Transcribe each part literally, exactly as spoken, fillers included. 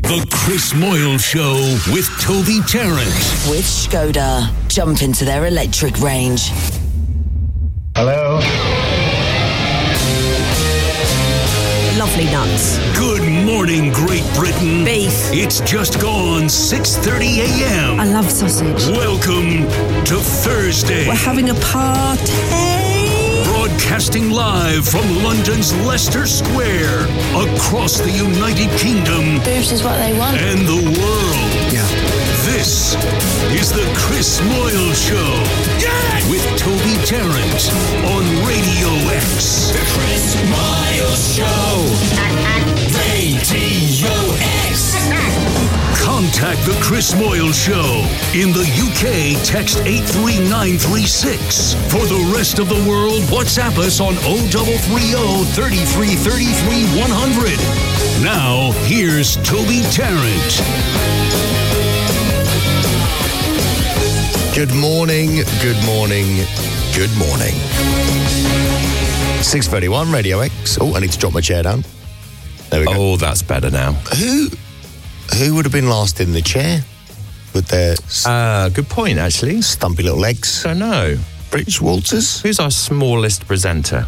The Chris Moyle Show with Toby Tarrant. With Skoda. Jump into their electric range. Hello. Lovely nuts. Good morning, Great Britain. Beef. It's just gone six thirty a.m. I love sausage. Welcome to Thursday. We're having a party. Broadcasting live from London's Leicester Square, across the United Kingdom. Boobs is what they want. And the world. Yeah. This is the Chris Moyle Show. Yeah! With Toby Tarrant on Radio X. The Chris Moyle Show. Radio X. Contact the Chris Moyle Show. In the U K, text eight three nine three six. For the rest of the world, WhatsApp us on oh three three oh, thirty-three thirty-three one hundred. Now, here's Toby Tarrant. Good morning, good morning, good morning. six thirty-one, Radio X. Oh, I need to drop my chair down. There we go. Oh, that's better now. Who who would have been last in the chair with their Uh, good point, actually. stumpy little legs? Don't know. British Walters? Who's our smallest presenter?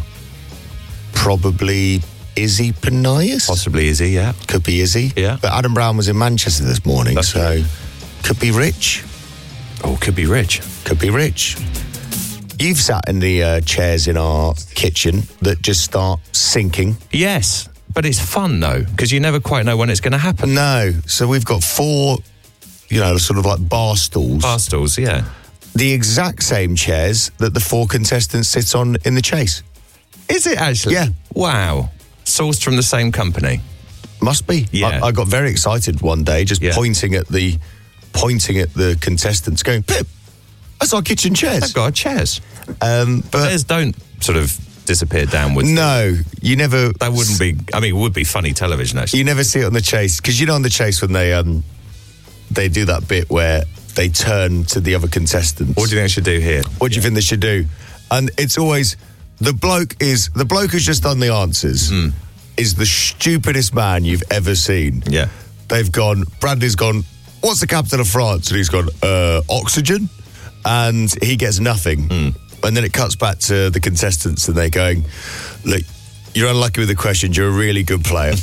Probably Izzy Panias? Possibly Izzy, yeah. Could be Izzy. Yeah. But Adam Brown was in Manchester this morning, That's so right. could be Rich. Oh, could be Rich. Could be Rich. You've sat in the uh, chairs in our kitchen that just start sinking. Yes, but it's fun, though, because you never quite know when it's going to happen. No. So we've got four, you know, sort of like bar stools. Bar stools, yeah. The exact same chairs that the four contestants sit on in the chase. Is it actually? Yeah. Wow. Sourced from the same company. Must be. Yeah. I, I got very excited one day just Yeah. pointing at the pointing at the contestants going, Pip, that's our kitchen chairs. They've got chairs. Um, but Chairs don't sort of disappear downwards. no, you never... That wouldn't be... I mean, it would be funny television, actually. You never see it on the chase. Because you know on the chase when they um they do that bit where they turn to the other contestants. What do you think I should do here? What do you think they should do? And it's always... The bloke is... The bloke who's just done the answers Mm. is the stupidest man you've ever seen. Yeah. They've gone... Bradley's gone, what's the capital of France? And he's gone, uh, oxygen? And he gets nothing. Mm. And then it cuts back to the contestants and they're going, look, you're unlucky with the questions. You're a really good player.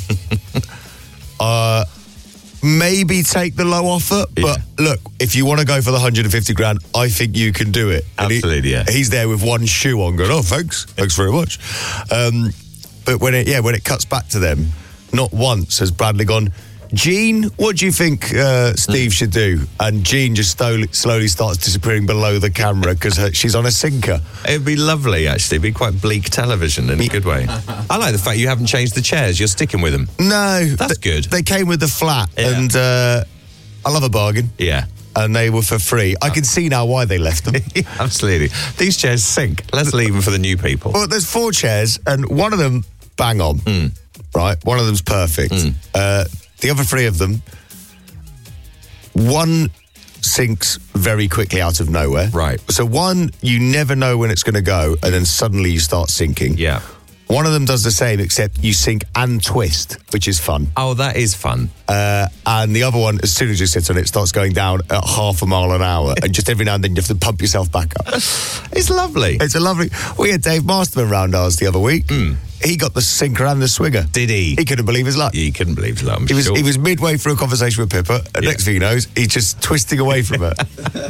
uh, maybe take the low offer. Yeah. But look, if you want to go for the one hundred fifty grand, I think you can do it. And Absolutely, he, yeah. He's there with one shoe on going, oh, thanks. Thanks very much. Um, but when it, yeah, when it cuts back to them, not once has Bradley gone, Jean, what do you think uh, Steve should do? And Jean just slowly, slowly starts disappearing below the camera because she's on a sinker. It'd be lovely, actually. It'd be quite bleak television in a good way. I like the fact you haven't changed the chairs. You're sticking with them. No. That's they, good. They came with the flat Yeah. and uh, I love a bargain. Yeah. And they were for free. I can see now why they left them. Absolutely. These chairs sink. Let's leave them for the new people. Well, there's four chairs and one of them, bang on. Mm. Right? One of them's perfect. Mm. Uh, the other three of them, one sinks very quickly out of nowhere. Right. So one, you never know when it's going to go, and then suddenly you start sinking. Yeah. One of them does the same, except you sink and twist, which is fun. Oh, that is fun. Uh, and the other one, as soon as you sit on it, starts going down at half a mile an hour, and just every now and then you have to pump yourself back up. It's lovely. It's a lovely... We had Dave Masterman round ours the other week. Mm. He got the sinker and the swinger. Did he? He couldn't believe his luck. He couldn't believe that, I'm He was sure. he was midway through a conversation with Pippa, and Yeah. next thing he knows, he's just twisting away from it.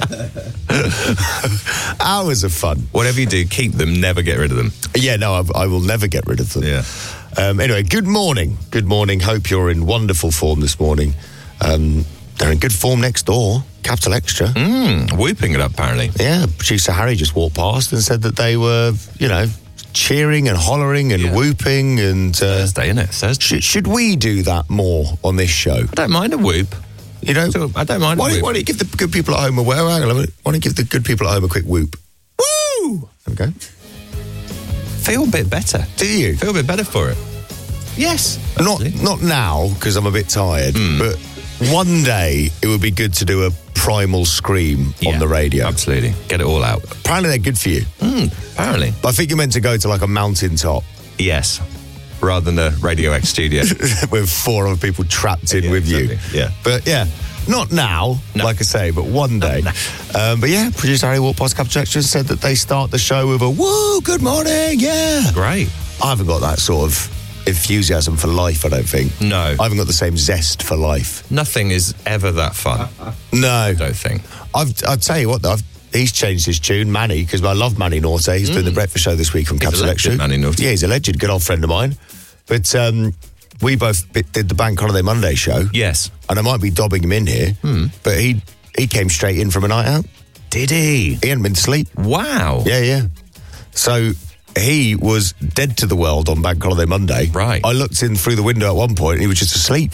Hours of fun. Whatever you do, keep them, never get rid of them. Yeah, no, I, I will never get rid of them. Yeah. Um, anyway, good morning. Good morning. Hope you're in wonderful form this morning. Um, they're in good form next door. Capital Extra. Mm, whooping it up, apparently. Yeah, producer Harry just walked past and said that they were, you know, cheering and hollering and Yeah. whooping and... Uh, Thursday, isn't it? Thursday. Should, should we do that more on this show? I don't mind a whoop. You know, So, I don't mind a why, don't, whoop. why don't you give the good people at home a well, hang on a minute. Why don't you give the good people at home a quick whoop? Woo! There we go. Feel a bit better. Do you? Feel a bit better for it. Yes. Not actually. not now because I'm a bit tired, Mm. but one day it would be good to do a primal scream Yeah, on the radio. Absolutely. Get it all out. Apparently they're good for you. Mm, apparently. But I think you're meant to go to like a mountain top. Yes. rather than a Radio X studio. with four other people trapped in Yeah, with you. exactly, yeah. But yeah, not now, No. like I say, but one day. Um, but yeah, producer Harry walked past Capital Extra and said that they start the show with a woo, good morning, yeah. Great. I haven't got that sort of enthusiasm for life, I don't think. No. I haven't got the same zest for life. Nothing is ever that fun, No. I don't think. I've, I'll tell you what, though, I've, he's changed his tune, Manny, because I love Manny Norte. He's doing the breakfast show this week on Capital a Extra. legend, Manny Norte. Yeah, he's a legend, good old friend of mine. But um, we both bit- did the Bank Holiday Monday show. Yes. And I might be dobbing him in here, but he he came straight in from a night out. Did he? He hadn't been to sleep. Wow. Yeah, yeah. So he was dead to the world on Bank Holiday Monday. Right. I looked in through the window at one point and he was just asleep.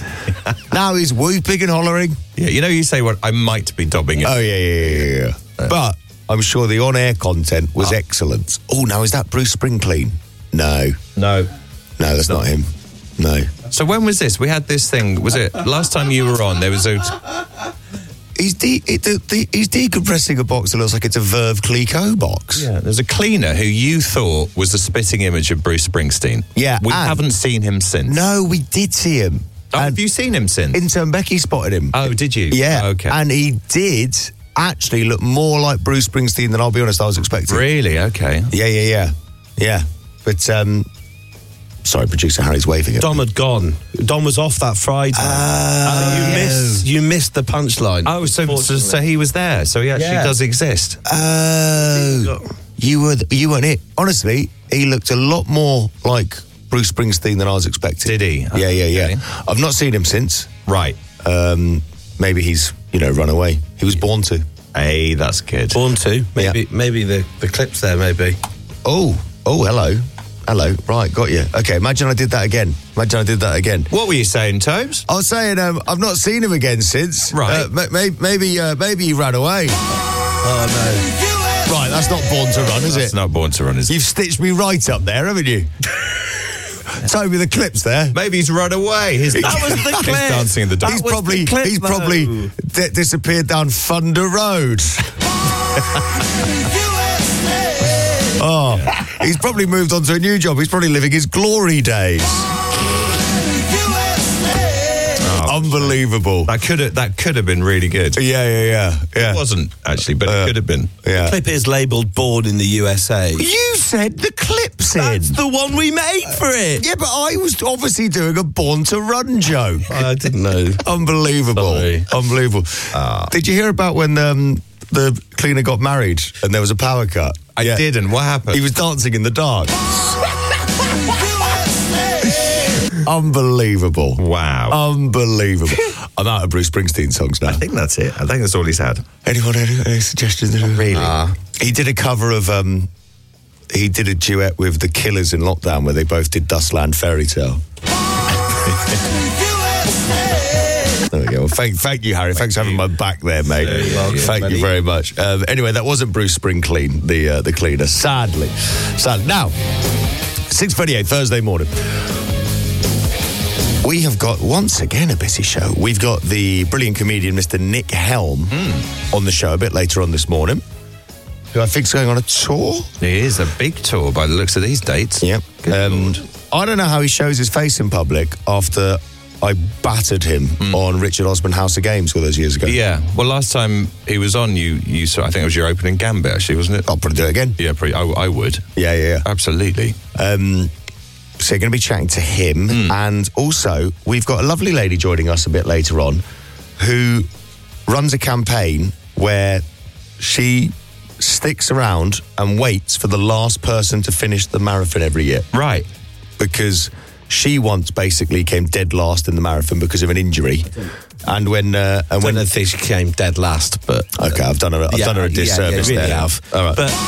Now he's whooping and hollering. Yeah, you know, you say what I might be dobbing it. Oh, yeah, yeah, yeah, yeah. yeah. But I'm sure the on-air content was excellent. Oh, now is that Bruce Springsteen? No. No. No, that's not him. No. So when was this? We had this thing. Was it last time you were on? There was a. He's, de- it, the, the, he's decompressing a box that looks like it's a Verve Clicquot box. Yeah, there's a cleaner who you thought was the spitting image of Bruce Springsteen. Yeah, we and- haven't seen him since. No, we did see him. Oh, And have you seen him since? Intern Becky spotted him. oh, did you? Yeah. Okay. And he did actually look more like Bruce Springsteen than, I'll be honest, I was expecting. really? Okay. Yeah, yeah, yeah. Yeah. But, um, sorry, producer Harry's waving at Dom had gone. Dom was off that Friday. Uh, you missed. You missed the punchline. Oh, so, so so he was there. So he actually Yeah. does exist. Oh. You were, you weren't it. Honestly, he looked a lot more like Bruce Springsteen than I was expecting. Did he? Yeah, yeah, yeah. Okay. I've not seen him since. Right. Um, maybe he's, you know, run away. He was born to. Hey, that's good. Born to. Maybe Yeah. maybe the, the clip's there, maybe. Oh, oh, hello. Hello. Right, got you. Okay, imagine I did that again. Imagine I did that again. What were you saying, Tobes? I was saying, um, I've not seen him again since. Right. Uh, ma- may- maybe, uh, maybe he ran away. Oh, Right, that's not Born to Run, is It's it? not Born to Run, is it? You've stitched me right up there, haven't you? Toby, the clip's there. Maybe he's run away. His, That was the He's clip. dancing in the dark. He's was probably the clip, he's though. probably d- disappeared down Thunder Road. Oh, he's probably moved on to a new job. He's probably living his glory days. Unbelievable. That could have that could have been really good. Yeah, yeah, yeah, yeah. It wasn't actually, but Uh, it could have been. Yeah. clip is labelled Born in the U S A. You said the clip's in. That's the one we made for it. Yeah, but I was obviously doing a Born to Run joke. I didn't know. Unbelievable. Sorry. Unbelievable. Did you hear about when um, the cleaner got married and there was a power cut? I Yeah. didn't. What happened? He was dancing in the dark. Unbelievable. wow. Unbelievable. I'm out of Bruce Springsteen songs now. I think that's it. I think that's all he's had. Anyone any, any suggestions? Really? Uh, he did a cover of, um, he did a duet with The Killers in Lockdown where they both did Dustland Fairy Tale. There we go. Well, thank, thank you, Harry. Thanks for having my back there, mate. Very welcome, Thank buddy. you very much. Um, anyway, that wasn't Bruce Springsteen, the uh, the cleaner. Sadly, sadly. Now, six thirty-eight Thursday morning. We have got once again a busy show. We've got the brilliant comedian Mister Nick Helm on the show a bit later on this morning, who I think is going on a tour. It is a big tour by the looks of these dates. Yep. Good Um, Lord. I don't know how he shows his face in public after I battered him on Richard Osman House of Games all those years ago. Yeah. Well, last time he was on, you you saw. I think it was your opening gambit, actually, wasn't it? I'll probably do it again. Yeah, pretty, I, I would. Yeah, yeah, yeah. Absolutely. Um, so you're going to be chatting to him. And also, we've got a lovely lady joining us a bit later on who runs a campaign where she sticks around and waits for the last person to finish the marathon every year. Right. Because she once basically came dead last in the marathon because of an injury. And when... Uh, and I when don't think she came dead last, but... Okay, I've done her, I've Yeah, done her a yeah, disservice yeah, you really there. have. All right. But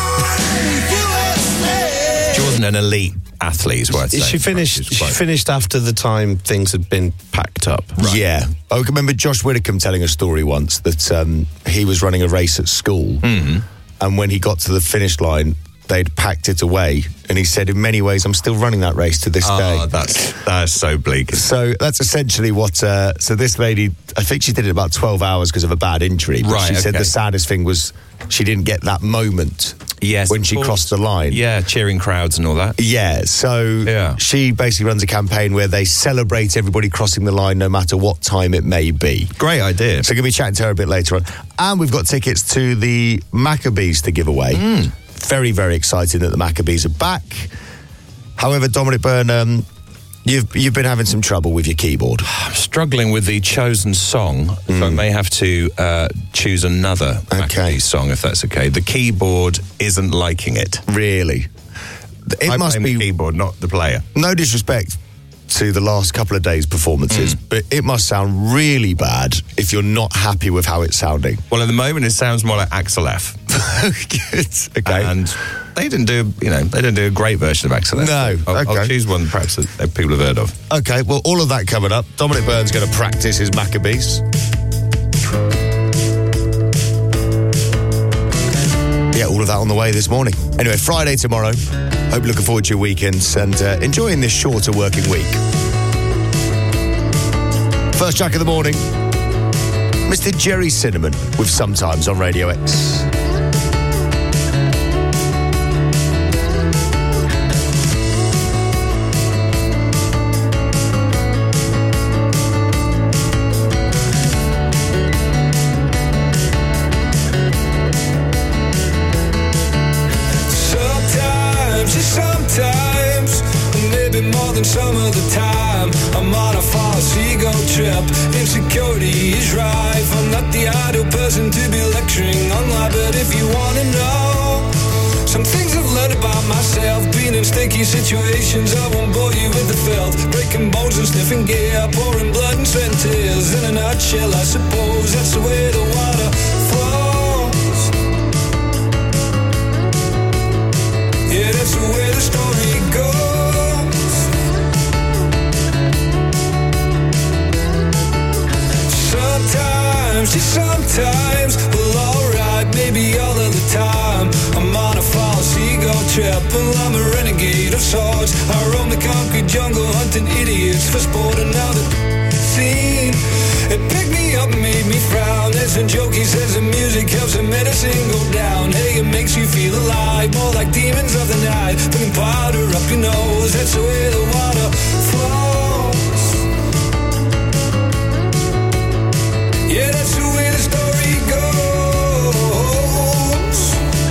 She wasn't an elite athlete, is what I'd say. she finished. She's She quite- finished after the time things had been packed up. Yeah. I remember Josh Widdicombe telling a story once that um, he was running a race at school Mm-hmm. and when he got to the finish line, they'd packed it away. And he said, in many ways, I'm still running that race to this Oh, day. that's that's so bleak. So that's essentially what. Uh, so this lady, I think she did it about twelve hours because of a bad injury. But Right, she said okay. the saddest thing was she didn't get that moment Yes, when of she course. crossed the line. Yeah, cheering crowds and all that. Yeah, so Yeah. she basically runs a campaign where they celebrate everybody crossing the line no matter what time it may be. Great idea. So we're going to be chatting to her a bit later on. And we've got tickets to the Maccabees to give away. Mm. Very, very exciting that the Maccabees are back. However, Dominic Byrne, um, you've you've been having some trouble with your keyboard. I'm struggling with the chosen song, so Mm. I may have to uh, choose another Okay. Maccabees song if that's okay. The keyboard isn't liking it. Really. It I must blame be, the keyboard, not the player. no disrespect to the last couple of days' performances, Mm. but it must sound really bad if you're not happy with how it's sounding. Well, at the moment, it sounds more like Axel F. Good. Okay. And they didn't do, you know, they didn't do a great version of Axel F. No, I'll, I'll okay. choose one perhaps that, that people have heard of. Okay, well, all of that coming up. Dominic Byrne's going to practice his Maccabees. Yeah, all of that on the way this morning. Anyway, Friday tomorrow. Hope you're looking forward to your weekends and uh, enjoying this shorter working week. First track of the morning, Mister Jerry Cinnamon with Sometimes on Radio X. Sometimes, just sometimes, maybe more than some of the time, I'm on a false ego trip. Insecurity is rife. I'm not the ideal person to be lecturing online, but if you want to know some things I've learned about myself, being in sticky situations, I won't bore you with the filth. Breaking bones and sniffing gear, pouring blood and sweat and tears. In a nutshell, I suppose that's the way the water flows. Yeah, that's the way the story goes. Sometimes, just sometimes, well, alright, maybe all of the time, I'm on a false ego trip. Well, I'm a renegade of sorts. I roam the concrete jungle hunting idiots for sport. And now the scene, it picked me up, made me frown. There's a joke, he says the music helps the medicine go down. Hey, it makes you feel alive, more like demons of the night. Putting powder up your nose, that's the way the water flows. Yeah, that's the way the story goes.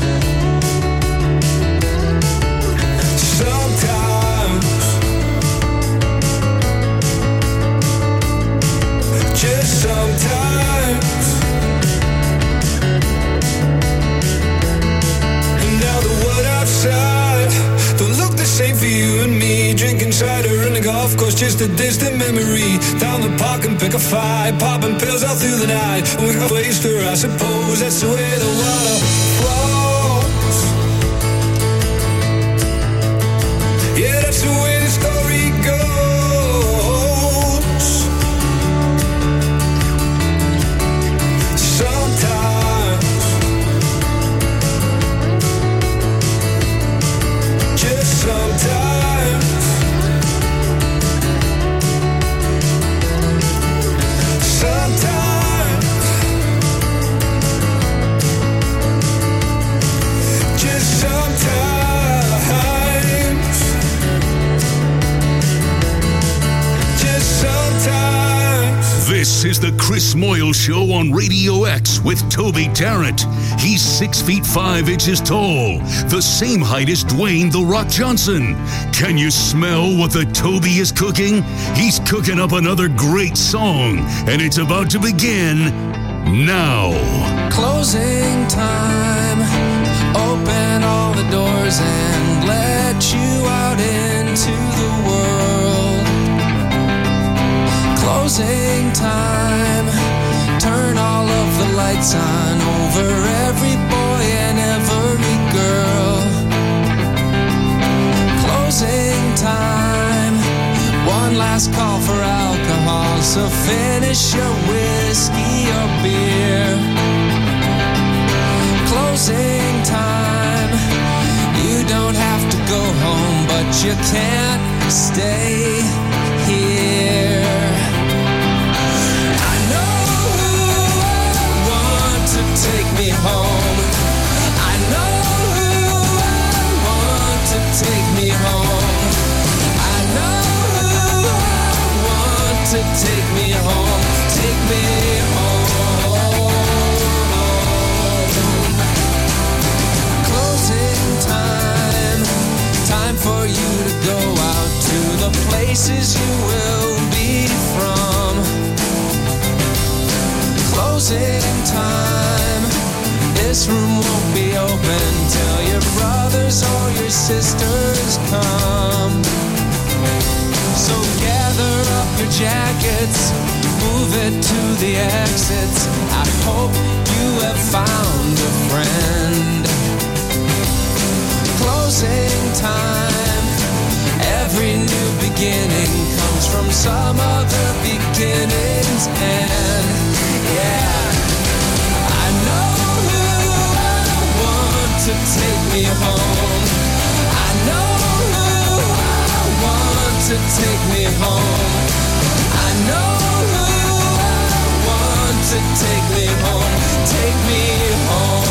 Sometimes, just sometimes. And now the world outside don't look the same for you and me. Drinking cider in the golf course, just a distant memory. Down the park and pick a fight, popping pills all through the night. We got waste her, I suppose that's the way the water flows. Yeah, that's the way the story goes. Sometimes, just sometimes. Sometimes, just sometimes, just sometimes. This is the Chris Moyle Show on Radio X with Toby Tarrant. He's six feet five inches tall, the same height as Dwayne The Rock Johnson. Can you smell what the Toby is cooking? He's cooking up another great song, and it's about to begin now. Closing time. Open all the doors and let you out into the world. Closing time. Turn all of the lights on over every boy and every girl. Closing time. One last call for alcohol, so finish your whiskey or beer. Closing time. You don't have to go home, but you can't stay here. I know who I want to take me home. I know who places you will be from. Closing time. This room won't be open till your brothers or your sisters come. So gather up your jackets, move it to the exits. I hope you have found a friend. Closing time. Every new beginning comes from some other beginning's end. Yeah, I know who I want to take me home. I know who I want to take me home. I know who I want to take me home. Take me home.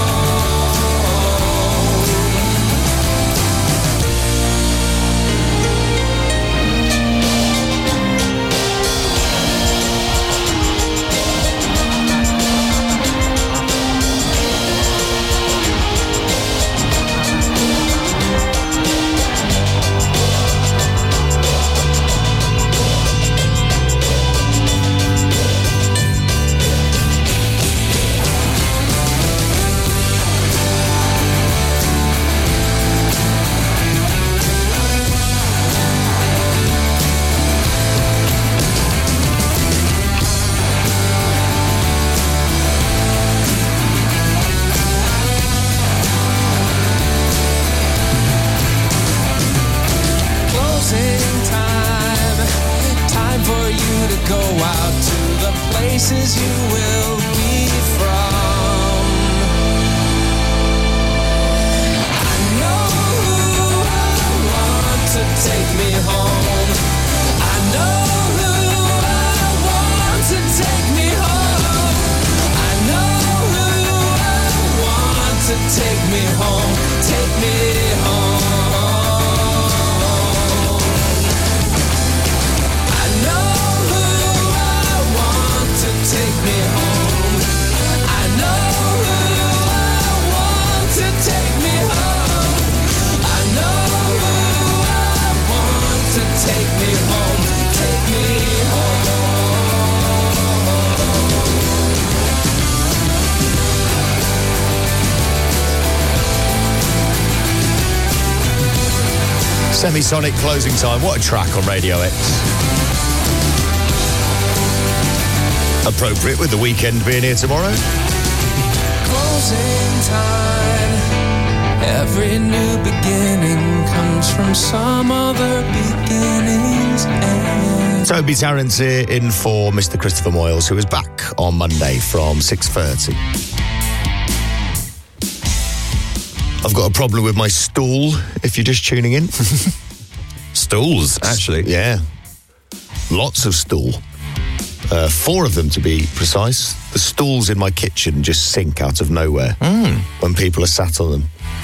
Places you will be from. I know who I want to take me home. I know who I want to take me home. I know who I want to take me home. Take me home. Take me home. I know who I want to take me home. I know who I want to take me home. Take me home. Semisonic Closing Time. What a track on Radio X. Appropriate with the weekend being here tomorrow. Closing time. Every new beginning comes from some other beginning's end. Toby Tarrant's here in for Mister Christopher Moyles, who is back on Monday from six thirty. I've got a problem with my stool, if you're just tuning in. Stools, actually. Yeah. Lots of stool. Uh, four of them, to be precise. The stools in my kitchen just sink out of nowhere mm. when people are sat on them.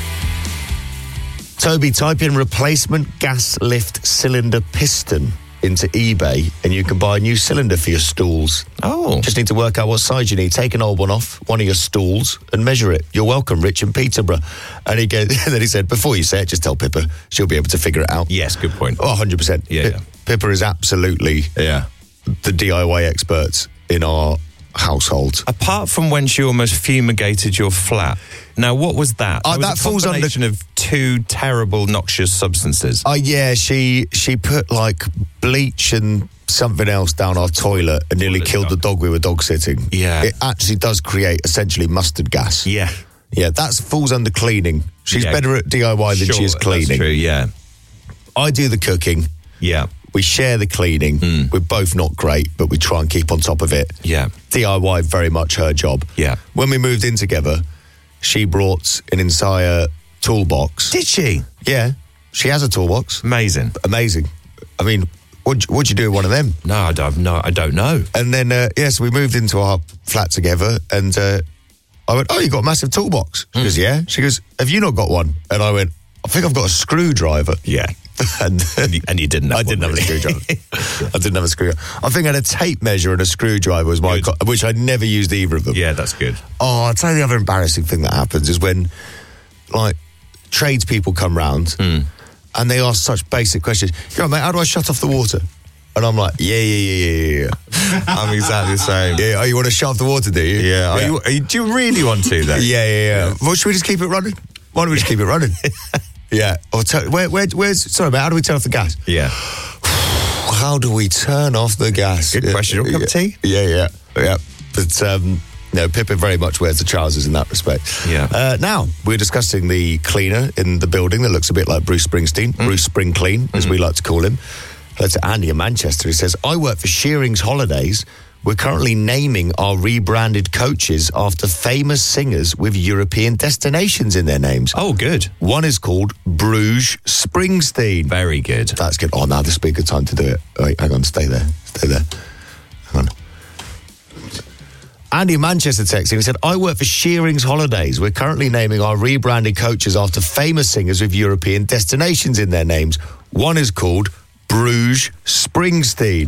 Toby, type in replacement gas lift cylinder piston into eBay and you can buy a new cylinder for your stools. Oh. Just need to work out what size you need. Take an old one off, one of your stools, and measure it. You're welcome, Rich in Peterborough. And he goes, and then he said, before you say it, just tell Pippa. She'll be able to figure it out. Yes, good point. Oh, one hundred percent. Yeah, P- yeah. Pippa is absolutely... Yeah. the D I Y experts in our household. Apart from when she almost fumigated your flat. Now, what was that? Uh, It was that a falls under- combination of two terrible, noxious substances. Oh, uh, yeah, she she put like bleach and something else down our toilet and nearly Toilet killed the duck. dog we were dog sitting. Yeah. It actually does create essentially mustard gas. Yeah. Yeah, that falls under cleaning. She's Yeah. better at D I Y than Sure, she is cleaning. That's true, yeah. I do the cooking. Yeah. We share the cleaning. Mm. We're both not great, but we try and keep on top of it. Yeah. D I Y, very much her job. Yeah. When we moved in together, she brought an entire toolbox. Did she? Yeah, she has a toolbox. Amazing. Amazing. I mean, what'd, what'd you do with one of them? No, I don't know. I don't know. And then, uh, yes, yeah, so we moved into our flat together, and uh, I went, oh, you got a massive toolbox? She Mm. goes, yeah. She goes, have you not got one? And I went, I think I've got a screwdriver. Yeah. and, And you, and you didn't have I one, didn't have a really. screwdriver. I didn't have a screwdriver. I think I had a tape measure and a screwdriver was my, Good. co- which I never used either of them. Yeah, that's good. Oh, I'll tell you the other embarrassing thing that happens is when, like, tradespeople come round Mm. and they ask such basic questions. Go on, mate, how do I shut off the water? And I'm like, yeah, yeah, yeah, yeah, yeah. I'm exactly the same. Yeah, oh, you want to shut off the water, do you? Yeah. Are you, are you, do you really want to, then? Yeah, yeah, yeah. Well, should we just keep it running? Why don't we just keep it running? Yeah. Or t- where, where, where's, sorry, mate, how do we turn off the gas? Yeah. How do we turn off the gas? Good question. You want a cup of tea? Yeah, yeah, yeah. But, um, no, Pippin very much wears the trousers in that respect. Yeah. Uh, now, we're discussing the cleaner in the building that looks a bit like Bruce Springsteen, mm. Bruce Spring Clean, as mm. we like to call him. That's Andy in Manchester. He says, I work for Shearing's Holidays. We're currently naming our rebranded coaches after famous singers with European destinations in their names. Oh, good. One is called Bruges Springsteen. Very good. That's good. Oh, now this would be a good time to do it. Wait, hang on, stay there. Stay there. Hang on. Andy in Manchester texting, he said, I work for Shearing's Holidays. We're currently naming our rebranded coaches after famous singers with European destinations in their names. One is called Bruges Springsteen.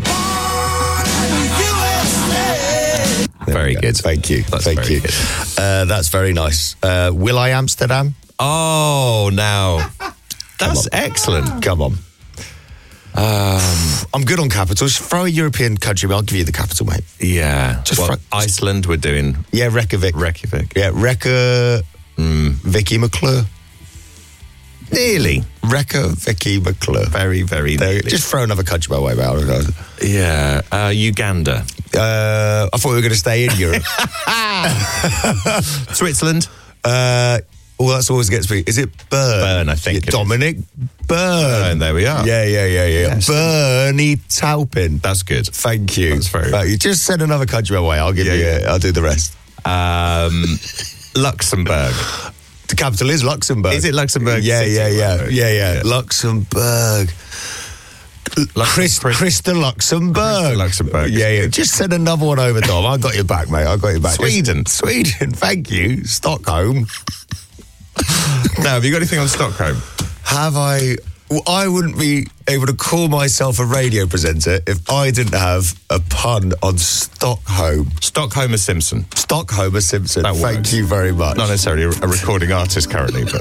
Very go. good. Thank you. That's Thank very you. good. Uh, that's very nice. Uh, Will I Amsterdam? Oh, now. That's excellent. Come on. Um, I'm good on capitals. Throw a European country, I'll give you the capital, mate. Yeah. Just well, fr- Iceland, we're doing. Yeah, Reykjavik. Reykjavik. Yeah, Rekka. Mm. Vicky McClure. Nearly. Rekka Vicky McClure. Very, very There, nearly. just throw another country my way, mate. Yeah. Uh, Uganda. Uh, I thought we were going to stay in Europe. Switzerland. Uh, well, that's always gets me. Is it Bern? Bern, I think Yeah, it Dominic Bern. And there we are. Yeah, yeah, yeah, yeah. Yes. Bernie Taupin. That's good. Thank you. That's very Thank you. Just send another country away. I'll give Yeah, you. yeah. A, I'll do the rest. Um, Luxembourg. The capital is Luxembourg. Is it Luxembourg Yeah, City? yeah, yeah, Right. yeah, yeah, Yeah. Luxembourg. Chris, Chris- Krista Luxembourg. Krista Luxembourg. Yeah, yeah. Just send another one over, Dom. I got your back, mate. I got your back. Sweden. Just- Sweden. Thank you. Stockholm. Now, have you got anything on Stockholm? Have I? Well, I wouldn't be able to call myself a radio presenter if I didn't have a pun on Stockholm. Stockholmer Simpson. Stockholmer Simpson. That Thank works. you very much. Not necessarily a, a recording artist currently, but.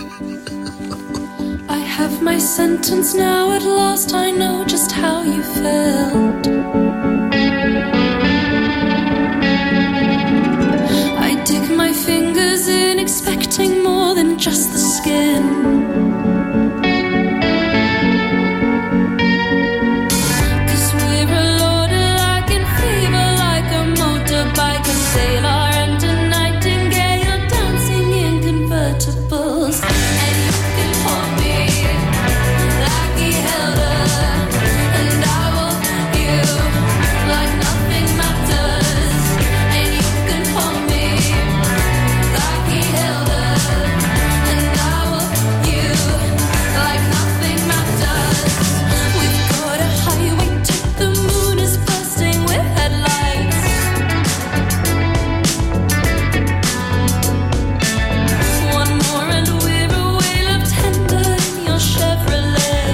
I have my sentence now, at last I know just how you felt. I dig my fingers in, expecting more than just the skin. Cause we're a loader like in fever, like a motorbike, a sailor and a nightingale dancing in convertibles. And you can hold me like he held her, and I will you like nothing matters. And you can hold me like he held her, and I will you like nothing matters. We've got a highway to the moon is bursting with headlights. One more and we're away, love tender in your Chevrolet.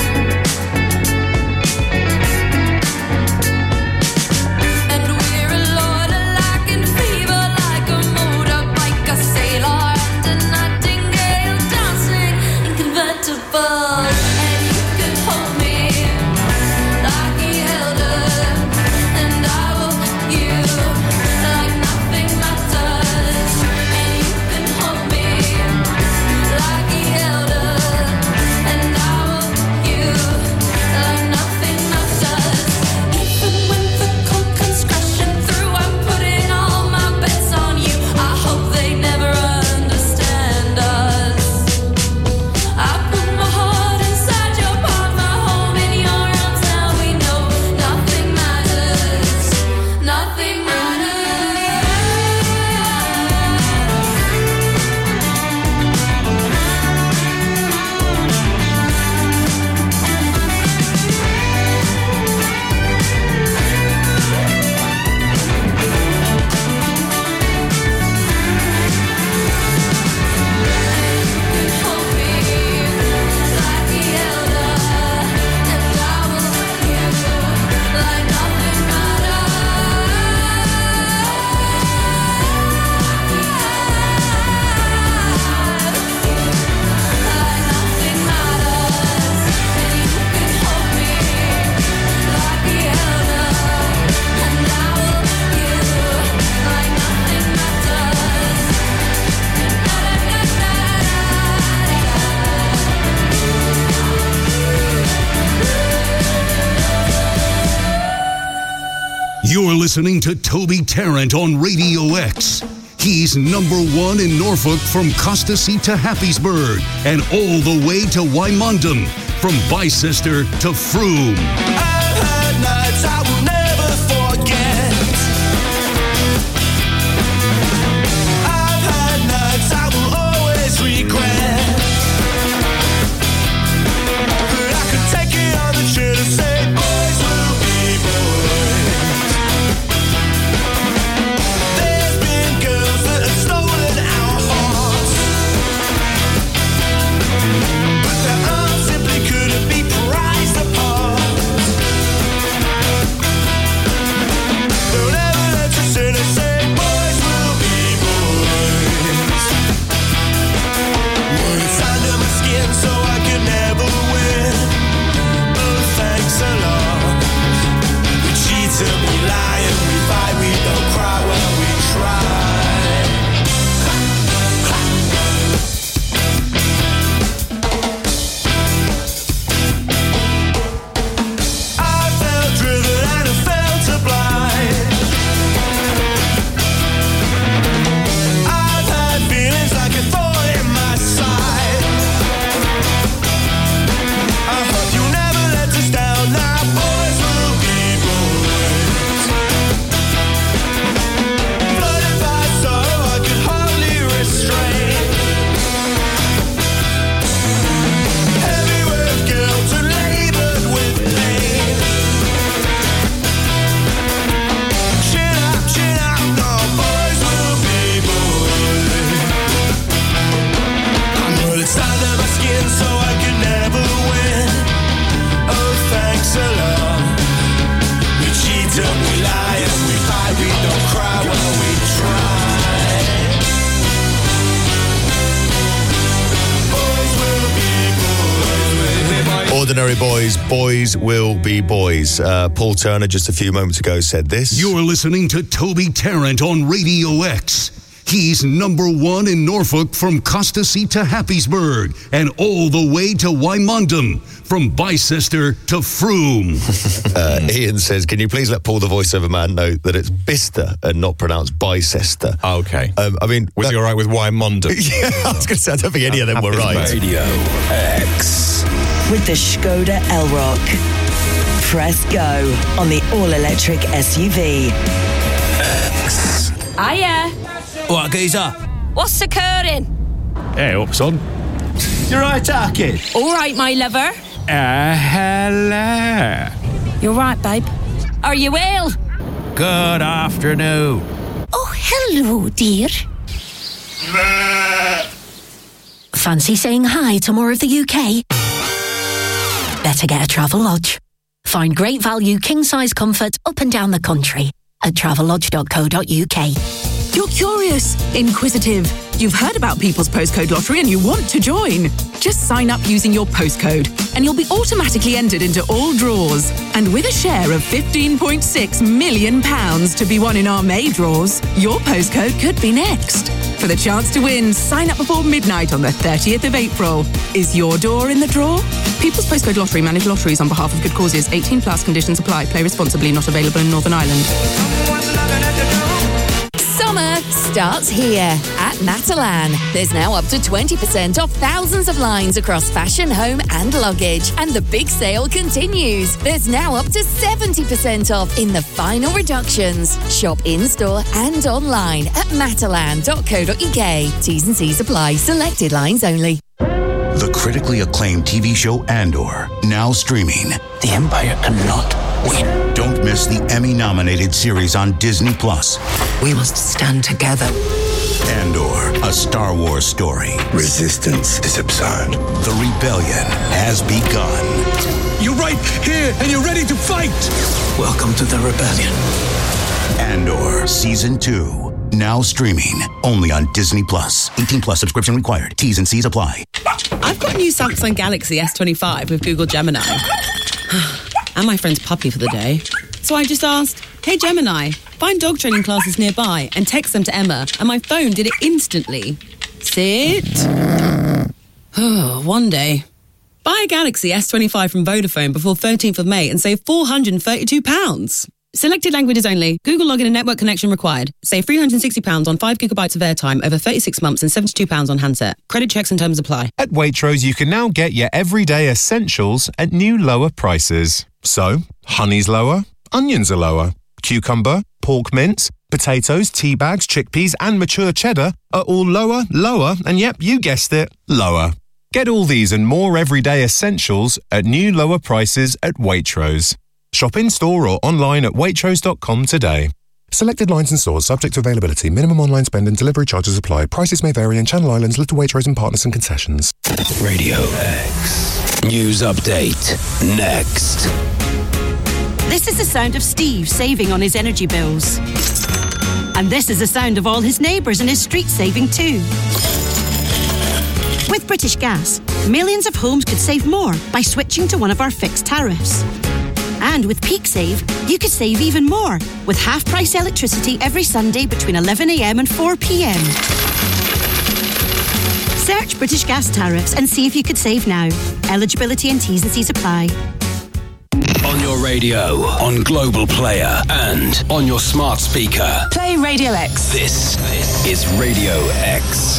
And we're a loader like in fever, like a motorbike, a sailor and a nightingale dancing in convertibles. And you can hold me like he held her, and I will you like nothing matters. And you can hold me like he held her, and I will you like nothing matters. Even when the cold comes crashing through, I'm putting all my bets on you. I hope they never understand us. I put my heart listening to Toby Tarrant on Radio X. He's number one in Norfolk from Costessey to Happysburg and all the way to Wymondham, from Bicester to Frome. I've had nights I will never forget. I've had nights I will always regret. But I could take it on the chin and say, boys will be boys. There's been girls that have stolen our hearts, but their arms simply couldn't be prized apart. Don't ever let you sit and say, boys will be boys. Well, it's under my skin so I could never win. Oh, thanks a lot. We cheat and we lie and we fight. We don't cry when we try. I felt driven and I felt blind. I've had feelings like a thorn in my side. I hope you'll never let us down. Now boys will be boys. Flooded by sorrow I could hardly restrain. Heavy with guilt and labored with pain. Chin up, chin up, no, boys will be boys. Well, it's under my skin so I could never win. Oh, thanks a lot. We cheat and we lie and we fight. We don't cry when we try. Boys will be boys. Ordinary boys, boys will be boys. Uh, Paul Turner just a few moments ago said this. You're listening to Toby Tarrant on Radio X. He's number one in Norfolk from Costessey to Happysburg and all the way to Wymondham, from Bicester to Frome. Uh, Ian says, can you please let Paul the voiceover man know that it's Bicester and not pronounced Bicester? Okay. Um, I mean, Was that- he all right with Wymondham? Yeah, I was going to say, I don't think any of them were right. Radio X. With the Skoda Elrock. Press go on the all-electric S U V. Hiya. What, geezer? What's occurring? Hey, up, son. You're right, Tarky. All right, my lover. Uh, hello. You're right, babe. Are you ill? Good afternoon. Oh, hello, dear. Fancy saying hi to more of the U K? Better get a Travelodge. Find great value king-size comfort up and down the country at travelodge dot co dot uk. You're curious, inquisitive. You've heard about People's Postcode Lottery and you want to join. Just sign up using your postcode and you'll be automatically entered into all draws. And with a share of fifteen point six million pounds to be won in our May draws, your postcode could be next. For the chance to win, sign up before midnight on the thirtieth of April. Is your door in the draw? People's Postcode Lottery manage lotteries on behalf of good causes. eighteen plus conditions apply. Play responsibly. Not available in Northern Ireland. Summer starts here at Matalan. There's now up to twenty percent off thousands of lines across fashion, home and luggage. And the big sale continues. There's now up to seventy percent off in the final reductions. Shop in-store and online at matalan dot co dot uk. T's and C's apply. Selected lines only. The critically acclaimed T V show Andor, now streaming. The Empire cannot win. Don't miss the Emmy-nominated series on Disney Plus. We must stand together. Andor, a Star Wars story. Resistance is absurd. The rebellion has begun. You're right here, and you're ready to fight. Welcome to the rebellion. Andor, Season two. Now streaming, only on Disney Plus. eighteen plus subscription required. T's and C's apply. I've got a new Samsung Galaxy S twenty-five with Google Gemini. And my friend's puppy for the day. So I just asked, hey Gemini, find dog training classes nearby and text them to Emma, and my phone did it instantly. Sit. One day. Buy a Galaxy S twenty-five from Vodafone before thirteenth of May and save four hundred thirty-two pounds. Selected languages only. Google login and network connection required. Save three hundred sixty pounds on five gigabytes of airtime over thirty-six months and seventy-two pounds on handset. Credit checks and terms apply. At Waitrose, you can now get your everyday essentials at new lower prices. So, honey's lower, onions are lower, cucumber, pork mince, potatoes, tea bags, chickpeas and mature cheddar are all lower, lower, and yep, you guessed it, lower. Get all these and more everyday essentials at new lower prices at Waitrose. Shop in-store or online at waitrose dot com today. Selected lines and stores subject to availability. Minimum online spend and delivery charges apply. Prices may vary in Channel Islands, Little Waitrose and partners and concessions. Radio X. News update. Next. This is the sound of Steve saving on his energy bills. And this is the sound of all his neighbours in his street saving too. With British Gas, millions of homes could save more by switching to one of our fixed tariffs. And with Peak Save, you could save even more with half-price electricity every Sunday between eleven a m and four p m. Search British Gas tariffs and see if you could save now. Eligibility and T's and C's apply. On your radio, on Global Player, and on your smart speaker. Play Radio X. This is Radio X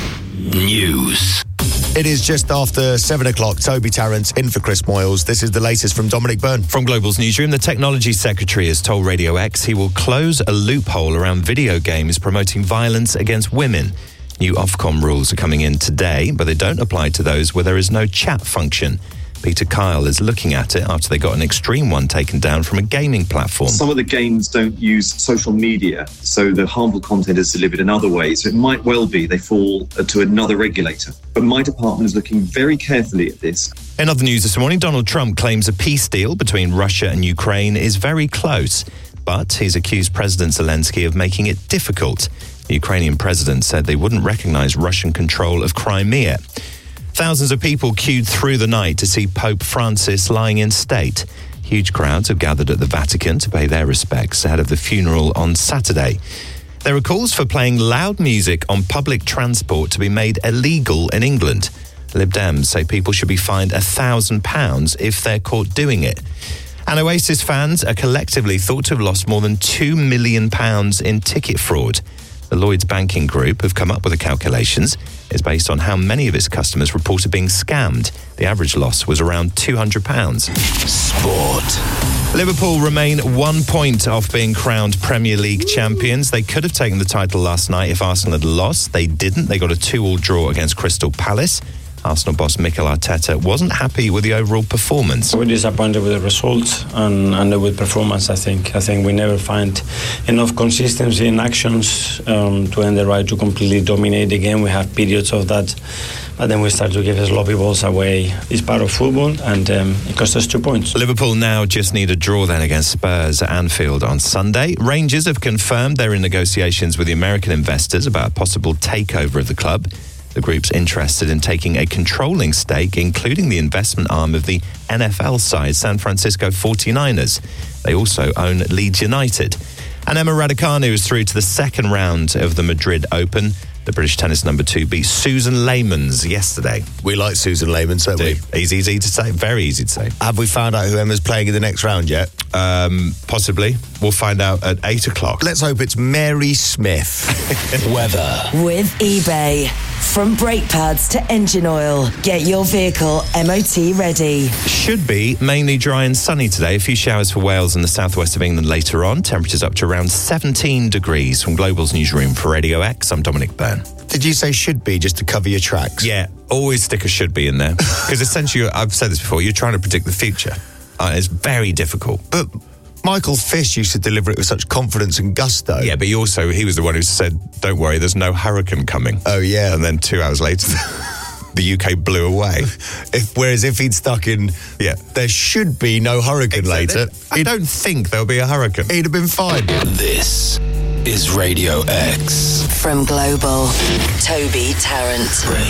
News. It is just after seven o'clock. Toby Tarrant in for Chris Moyles. This is the latest from Dominic Byrne. From Global's newsroom, the Technology Secretary has told Radio X he will close a loophole around video games promoting violence against women. New Ofcom rules are coming in today, but they don't apply to those where there is no chat function. Peter Kyle is looking at it after they got an extreme one taken down from a gaming platform. Some of the games don't use social media, so the harmful content is delivered in other ways. So it might well be they fall to another regulator. But my department is looking very carefully at this. In other news this morning, Donald Trump claims a peace deal between Russia and Ukraine is very close, but he's accused President Zelensky of making it difficult. The Ukrainian president said they wouldn't recognise Russian control of Crimea. Thousands of people queued through the night to see Pope Francis lying in state. Huge crowds have gathered at the Vatican to pay their respects ahead of the funeral on Saturday. There are calls for playing loud music on public transport to be made illegal in England. Lib Dems say people should be fined one thousand pounds if they're caught doing it. And Oasis fans are collectively thought to have lost more than two million pounds in ticket fraud. The Lloyds Banking Group have come up with the calculations. It's based on how many of its customers reported being scammed. The average loss was around two hundred pounds. Sport. Liverpool remain one point off being crowned Premier League champions. They could have taken the title last night if Arsenal had lost. They didn't. They got a two-all draw against Crystal Palace. Arsenal boss Mikel Arteta wasn't happy with the overall performance. We're disappointed with the results and, and with performance, I think. I think we never find enough consistency in actions um, to earn the right to completely dominate the game. We have periods of that, but then we start to give sloppy balls away. It's part of football, and um, it cost us two points. Liverpool now just need a draw then against Spurs at Anfield on Sunday. Rangers have confirmed they're in negotiations with the American investors about a possible takeover of the club. The group's interested in taking a controlling stake, including the investment arm of the N F L side, San Francisco forty-niners. They also own Leeds United. And Emma Raducanu is through to the second round of the Madrid Open. The British tennis number two beat Susan Leymans yesterday. We like Susan Leymans, don't we? Easy, easy to say. Very easy to say. Have we found out who Emma's playing in the next round yet? Um, possibly. We'll find out at eight o'clock. Let's hope it's Mary Smith. Weather. With eBay. From brake pads to engine oil, get your vehicle M O T ready. Should be mainly dry and sunny today. A few showers for Wales and the southwest of England later on. Temperatures up to around seventeen degrees. From Global's newsroom for Radio X, I'm Dominic Byrne. Did you say should be just to cover your tracks? Yeah, always stick a should be in there. Because essentially, I've said this before, you're trying to predict the future. Uh, it's very difficult. But Michael Fish used to deliver it with such confidence and gusto. Yeah, but he also, he was the one who said, don't worry, there's no hurricane coming. Oh, yeah. And then two hours later, the U K blew away. If, whereas if he'd stuck in, yeah, there should be no hurricane exactly. later. I don't think there'll be a hurricane. He'd have been fine. This is Radio X. From Global, Toby Tarrant.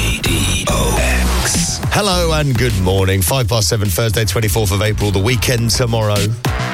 Radio X. Hello and good morning. Five past seven, Thursday, twenty-fourth of April, the weekend tomorrow.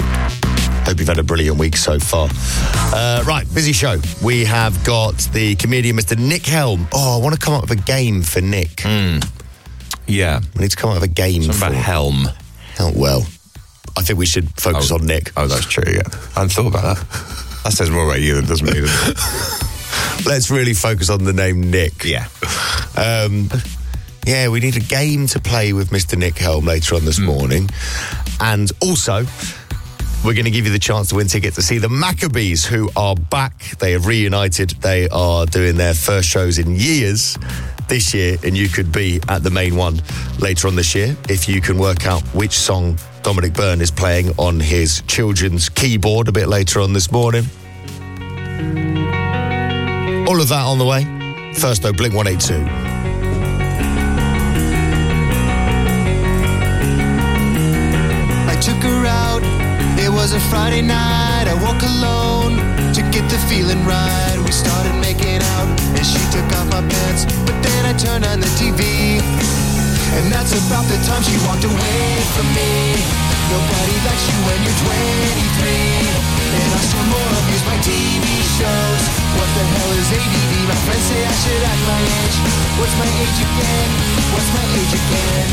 Hope you've had a brilliant week so far. Uh, right, busy show. We have got the comedian Mister Nick Helm. Oh, I want to come up with a game for Nick. Mm. Yeah. We need to come up with a game Something for about Helm. Helm. Well, I think we should focus oh, on Nick. Oh, that's true, yeah. I hadn't thought about that. That says more about you than it does me. Doesn't it? Let's really focus on the name Nick. Yeah. Um, yeah, we need a game to play with Mister Nick Helm later on this mm. morning. And also, we're going to give you the chance to win ticket to see the Maccabees, who are back. They have reunited. They are doing their first shows in years this year, and you could be at the main one later on this year if you can work out which song Dominic Byrne is playing on his children's keyboard a bit later on this morning. All of that on the way. First, though, Blink one eighty-two. I took her out. It was a Friday night. I woke alone to get the feeling right. We started making out, and she took off my pants. But then I turned on the T V, and that's about the time she walked away from me. Nobody likes you when you're twenty-three, and I still more abuse my T V shows. What the hell is A D D? My friends say I should act my age. What's my age again? What's my age again?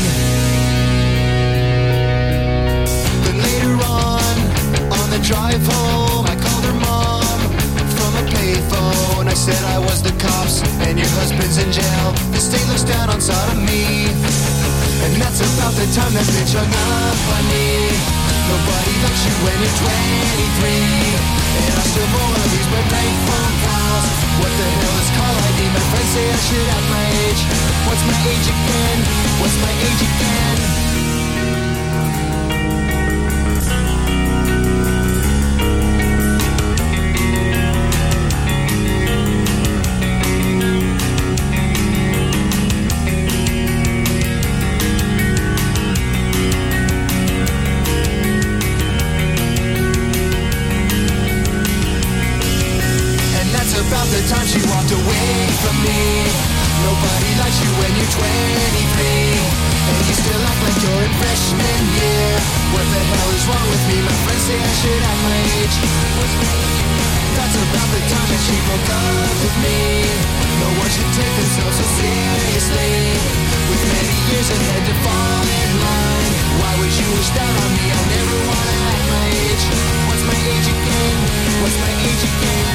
Then later on, on the drive home, I called her mom from a payphone. I said I was the cops, and your husband's in jail. The state looks down on sodomy, and that's about the time that bitch hung up on me. Nobody likes you when you're twenty-three, and I still more abuse my bank phone calls. What the hell is call I D? My friends say I should act my age. What's my age again? What's my age again? About the time she walked away from me. Nobody likes you when you're twenty-three, and you still act like you're in freshman year. What the hell is wrong with me? My friends say I should act my age. That's about the time that she broke up with me. No one should take themselves so seriously, with many years ahead to fall in line. Why would you wish down on me? I never wanna act my age. What's my age again? What's my age again?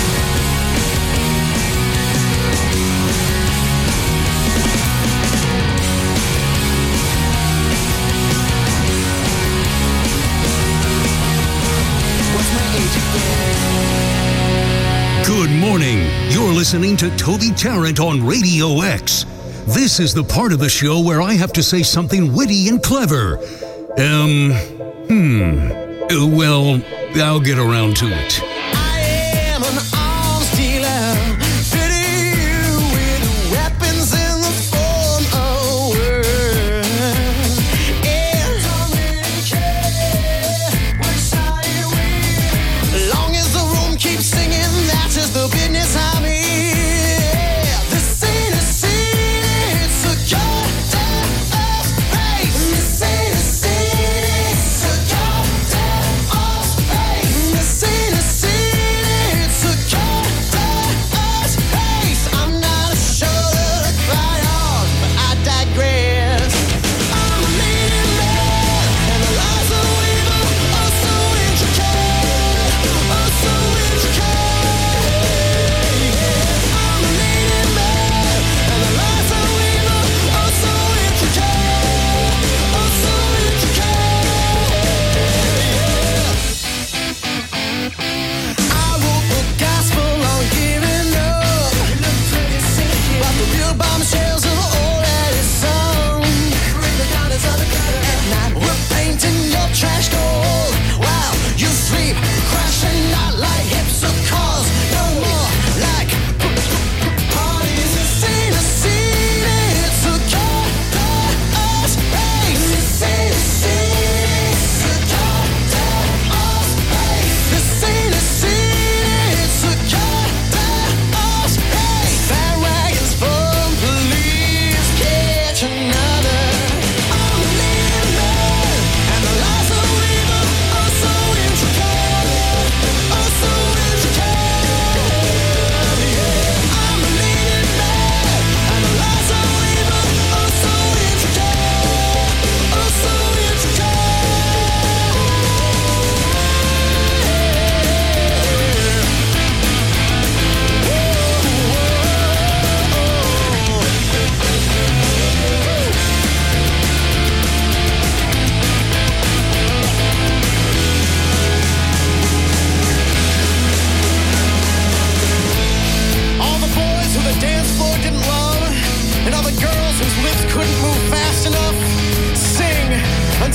Good morning. You're listening to Toby Tarrant on Radio X. This is the part of the show where I have to say something witty and clever. Um, hmm. Uh, well, I'll get around to it. I am an arms dealer, fitting you with weapons in the form of words. And don't really care which side you win, long as the room keeps singing. That is the business I'm in. This ain't a scene, it's a goddamn earthquake. This ain't a scene, it's a goddamn earthquake. This ain't a scene.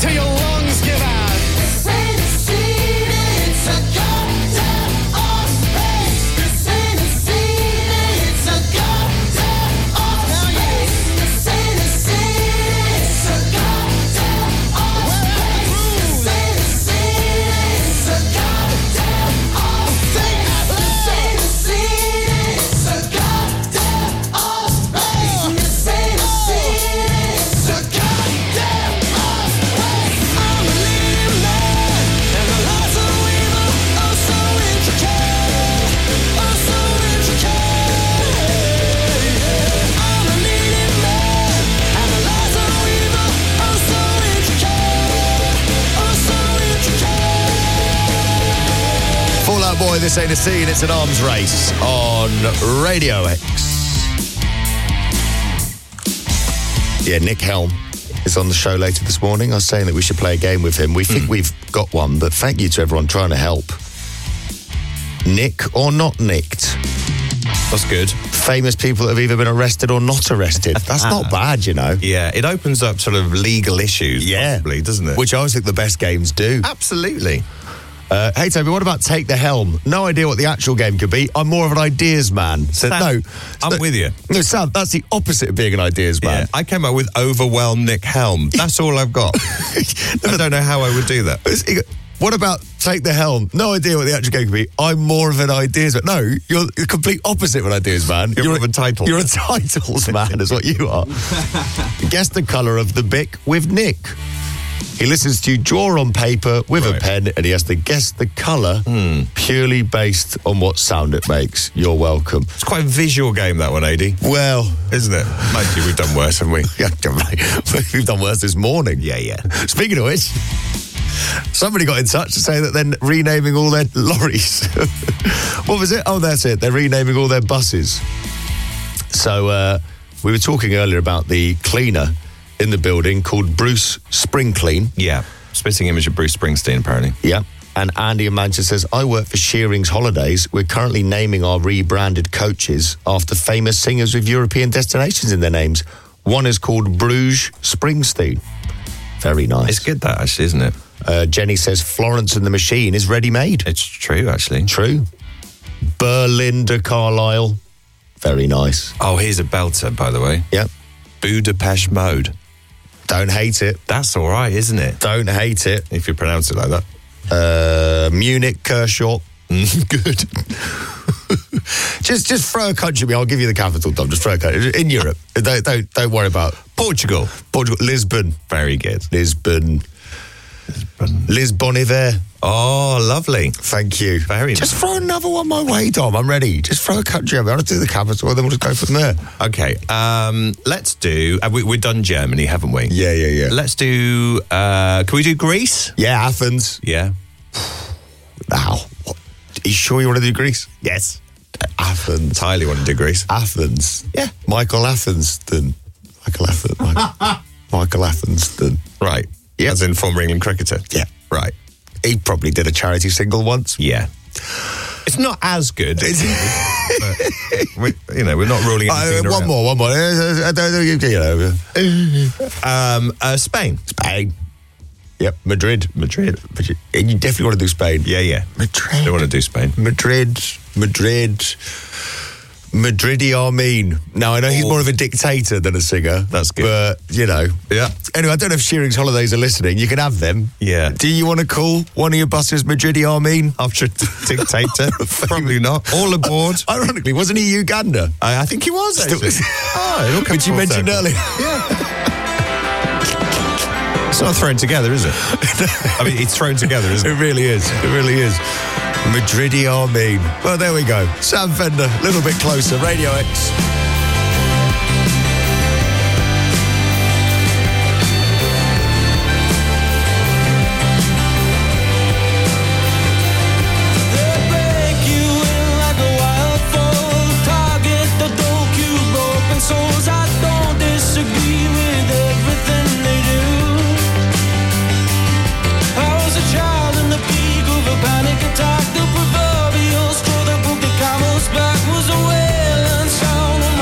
till your lungs give out. This ain't a scene, it's a goddamn art space. This ain't a scene, it's a goddamn art space. This ain't a scene, it's a goddamn art space. This ain't a scene, it's a goddamn art space. This ain't a scene, it's a goddamn art space. This ain't a scene, it's a goddamn art space. I'm a leading man, and the lights are evil, oh so intricate, oh so intricate. I'm a leading man, and the lights are evil, oh so intricate, oh so intricate. Fall Out Boy, this ain't a scene, it's an arms race on Radio X. Yeah, Nick Helm is on the show later this morning. I was saying that we should play a game with him. We think we've got one, but thank you to everyone trying to help. Nick or not nicked? That's good. Famous people that have either been arrested or not arrested. That's not bad, you know. Yeah, it opens up sort of legal issues, Yeah. possibly, doesn't it? Which I always think the best games do. Absolutely. Uh, hey, Toby, what about Take the Helm? No idea what the actual game could be. I'm more of an ideas man. So, Sam, no. I'm no, with you. No, Sam, that's the opposite of being an ideas man. Yeah, I came up with Overwhelm Nick Helm. That's all I've got. I don't know how I would do that. What about Take the Helm? No idea what the actual game could be. I'm more of an ideas man. No, you're the complete opposite of an ideas man. You're, you're more of a title. You're a titles man, is what you are. Guess the colour of the Bic with Nick. He listens to you draw on paper with Right. a pen, and he has to guess the colour purely based on what sound it makes. You're welcome. It's quite a visual game, that one, A D. Well, isn't it? Mind you, we've done worse, haven't we? Yeah, we've done worse this morning. Yeah, yeah. Speaking of which, somebody got in touch to say that they're renaming all their lorries. What was it? Oh, that's it. They're renaming all their buses. So uh, we were talking earlier about the cleaner in the building called Bruce Springclean. Yeah. Spitting image of Bruce Springsteen, apparently. Yeah. And Andy in Manchester says, I work for Shearing's Holidays. We're currently naming our rebranded coaches after famous singers with European destinations in their names. One is called Bruges Springsteen. Very nice. It's good, that, actually, isn't it? Uh, Jenny says Florence and the Machine is ready-made. It's true, actually. True. Berlin de Carlisle. Very nice. Oh, here's a belter, by the way. Yep. Budapest Mode. Don't hate it. That's all right, isn't it? Don't hate it. If you pronounce it like that. Uh, Munich, Kershaw. Good. just just throw a country at me. I'll give you the capital, Tom. Just throw a country. In Europe. Don't, don't, don't worry about Portugal. Portugal. Lisbon. Very good. Lisbon. Lisbon. Lisboniver. Oh, lovely. Thank you. Very Just nice. throw another one my way, Dom. I'm ready. Just throw a country at me. I'll do the capital, and then we'll just go from there. Okay, um, let's do... Uh, we, we've done Germany, haven't we? Yeah, yeah, yeah. Let's do... Uh, can we do Greece? Yeah, Athens. Yeah. Now, what? Are you sure you want to do Greece? Yes. Athens. Entirely want to do Greece. Athens. Yeah. Michael Athenston. Michael Athens. Michael, Michael Athenston. Right. Yeah. As in former England cricketer. Yeah. Right. He probably did a charity single once. Yeah. It's not as good. But we, you know, we're not ruling anything uh, One around. more, one more. Uh, uh, uh, you know. Um, uh, Spain. Spain. Yep, Madrid. Madrid. Madrid. And you definitely want to do Spain. Yeah, yeah. Madrid. They want to do Spain. Madrid. Madrid. Madridi Armin. Now, I know he's more of a dictator than a singer. That's good. But, you know. Yeah. Anyway, I don't know if Shearing's Holidays are listening. You can have them. Yeah. Do you want to call one of your buses Madridi Armin? After a dictator? Probably not. All aboard. Ironically, wasn't he Uganda? I, I think he was, actually. Oh, it all comes Which you full mentioned circle. earlier. Yeah. It's not thrown together, is it? I mean, it's thrown together, isn't it? It really is. It really is. Madridi Armin. Well, there we go. Sam Fender, a little bit closer. Radio X. Attack, the proverbial straw that broke the camel's back was a wailing sound.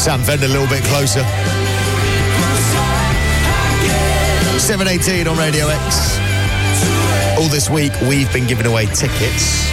Sam Fender a little bit closer. seven eighteen on Radio X. All this week, we've been giving away tickets.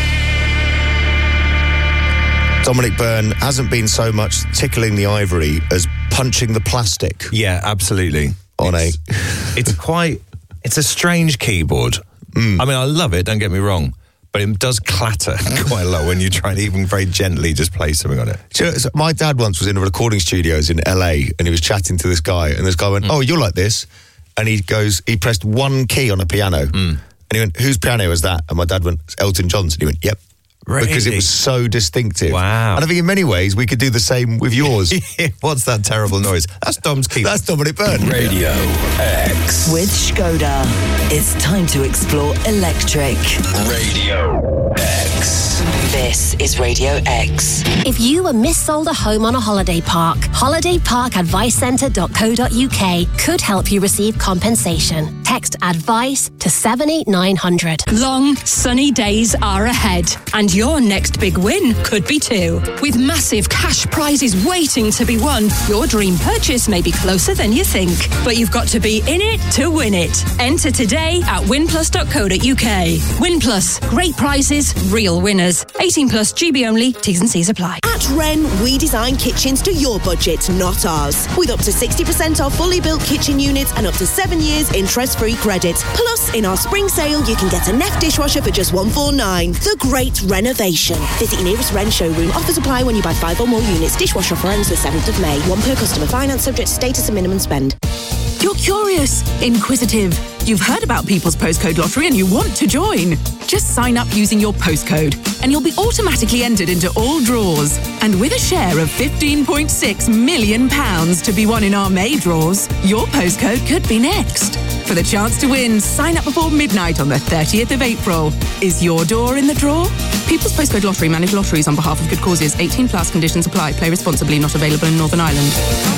Dominic Byrne hasn't been so much tickling the ivory as punching the plastic. Yeah, absolutely. On it's, a... it's quite... It's a strange keyboard. Mm. I mean, I love it, don't get me wrong, but it does clatter quite a lot when you try to even very gently just play something on it. So, so my dad once was in a recording studios in L A and he was chatting to this guy and this guy went, mm. oh, you're like this? And he goes, he pressed one key on a piano. Mm. And he went, whose piano is that? And my dad went, it's Elton John's. And he went, yep. Really? Because it was so distinctive. Wow. And I think in many ways we could do the same with yours. What's that terrible noise? That's Dom's keyboard. That's Dominic Byrne. Radio X. With Skoda, it's time to explore electric. Radio X. This is Radio X. If you were missold a home on a holiday park, holiday park advice centre dot co dot uk could help you receive compensation. Text ADVICE to seven eight nine hundred. Long, sunny days are ahead, and your next big win could be too. With massive cash prizes waiting to be won, your dream purchase may be closer than you think. But you've got to be in it to win it. Enter today at win plus dot co dot uk. WinPlus, great prizes, real winners. eighteen plus, G B only, T's and C's apply. At Wren, we design kitchens to your budget, not ours. With up to sixty percent off fully built kitchen units and up to seven years interest-free credit. Plus, in our spring sale, you can get a Neff dishwasher for just one hundred forty-nine pounds. The great renovation. Visit your nearest Wren showroom. Offers apply when you buy five or more units. Dishwasher offer ends the seventh of May. One per customer. Finance subject to status and minimum spend. You're curious, inquisitive. You've heard about People's Postcode Lottery and you want to join. Just sign up using your postcode and you'll be automatically entered into all draws. And with a share of fifteen point six million pounds to be won in our May draws, your postcode could be next. For the chance to win, sign up before midnight on the thirtieth of April. Is your door in the draw? People's Postcode Lottery manage lotteries on behalf of good causes. eighteen plus, conditions apply. Play responsibly. Not available in Northern Ireland.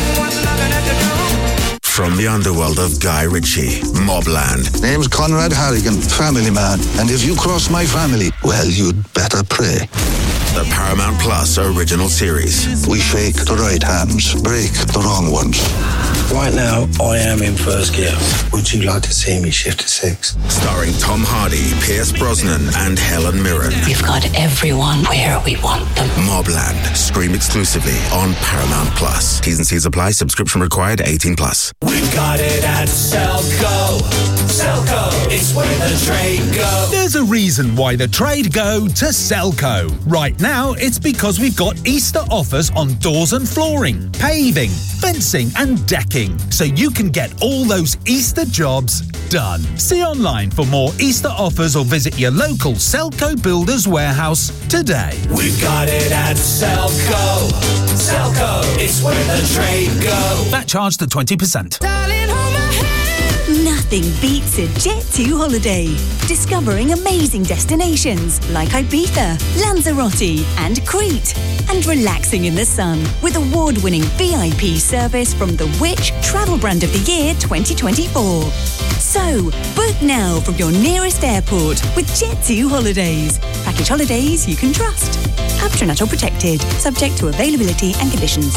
From the underworld of Guy Ritchie, Mobland. Name's Conrad Harrigan, family man. And if you cross my family, well, you'd better pray. The Paramount Plus original series. We shake the right hands, break the wrong ones. Right now, I am in first gear. Would you like to see me shift to six? Starring Tom Hardy, Pierce Brosnan, and Helen Mirren. We've got everyone where we want them. Mobland. Stream exclusively on Paramount Plus. T's and C's apply. Subscription required. eighteen plus. We've got it at Selco. Selco, it's where the trade go. There's a reason why the trade go to Selco. Right now, it's because we've got Easter offers on doors and flooring, paving, fencing and decking, so you can get all those Easter jobs done. See online for more Easter offers or visit your local Selco Builders Warehouse today. We've got it at Selco. Selco, it's where the trade go. That charged at twenty percent. Nothing beats a Jet two holiday. Discovering amazing destinations like Ibiza, Lanzarote and Crete. And relaxing in the sun with award-winning V I P service from the Which Travel Brand of the Year twenty twenty-four. So, book now from your nearest airport with Jet two Holidays. Package holidays you can trust. Astronaut or protected, subject to availability and conditions.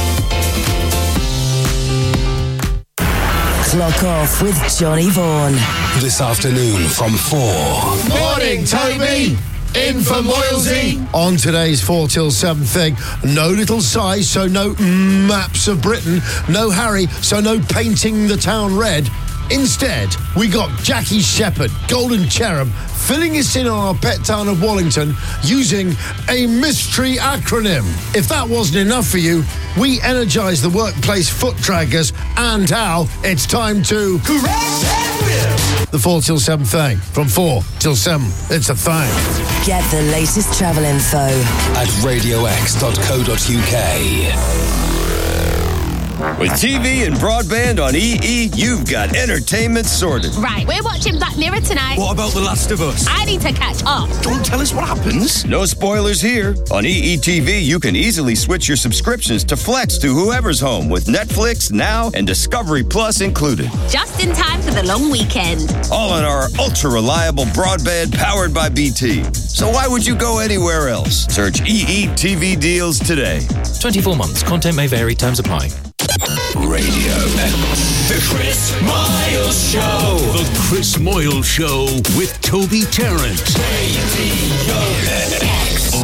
Clock off with Johnny Vaughan. This afternoon from four. Morning, Toby. In for Moylesy. On today's four till seven thing, no little size, so no maps of Britain. No Harry, so no painting the town red. Instead, we got Jackie Shepherd, Golden Cherub, filling us in on our pet town of Wallington using a mystery acronym. If that wasn't enough for you, we energise the workplace foot draggers, and how it's time to crash that whip. The four till seven thing. From four till seven, it's a thing. Get the latest travel info at radio x dot co dot uk. With T V and broadband on E E, you've got entertainment sorted. Right, we're watching Black Mirror tonight. What about The Last of Us? I need to catch up. Don't tell us what happens. No spoilers here. On E E T V, you can easily switch your subscriptions to Flex to whoever's home with Netflix, Now, and Discovery Plus included. Just in time for the long weekend. All on our ultra-reliable broadband powered by B T. So why would you go anywhere else? Search E E T V deals today. twenty-four months. Content may vary. Terms apply. Radio X. The Chris Miles Show. The Chris Miles Show with Toby Tarrant. Radio X.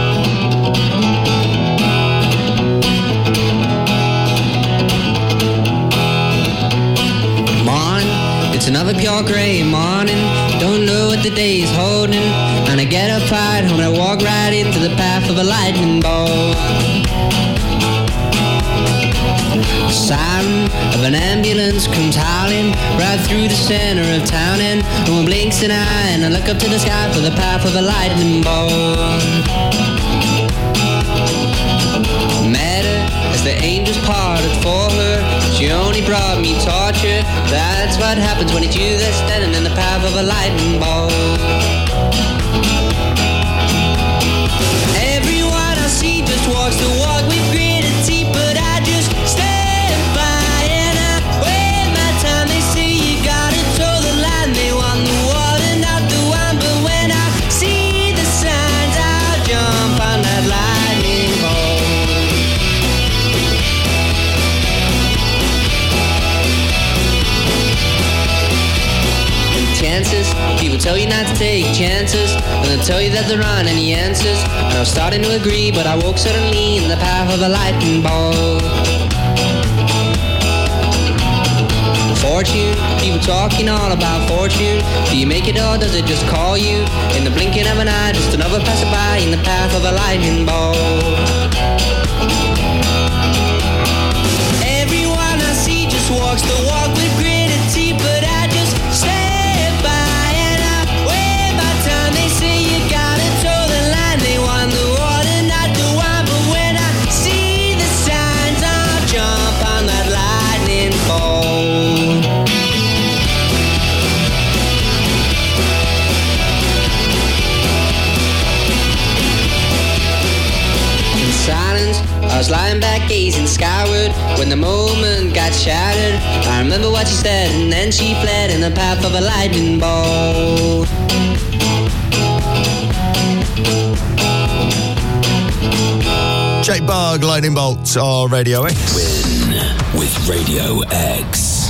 Morning, it's another pure grey morning. Don't know what the day is holding. And I get up right home and I walk right into the path of a lightning bolt. The siren of an ambulance comes howling right through the center of town, and no one blinks an eye, and I look up to the sky for the path of a lightning bolt. Met her as the angels parted for her. She only brought me torture. That's what happens when it's you that's standing in the path of a lightning bolt. Everyone I see just walks the walk with gritted teeth, but I just stand by and I wait my time. They say you gotta toe the line. They want the water, not the wine. But when I see the signs, I'll jump on that lightning bolt. Chances, people tell you not to take chances, and they'll tell you that there aren't any answers. And I was starting to agree, but I woke suddenly in the path of a lightning bolt. Fortune, people talking all about fortune. Do you make it or does it just call you? In the blinking of an eye, just another passerby in the path of a lightning bolt. Everyone I see just walks the walk with gritted teeth, but I just stand by and I wait my time. They say you gotta toe the line. They want the water, not the wine. But when I see the signs, I'll jump on that lightning bolt. In silence, I was lying back gazing skyward when the moment got shattered. I remember what she said, and then she fled in the path of a lightning bolt. Jake Bug, Lightning Bolt, on Radio X. Win with Radio X.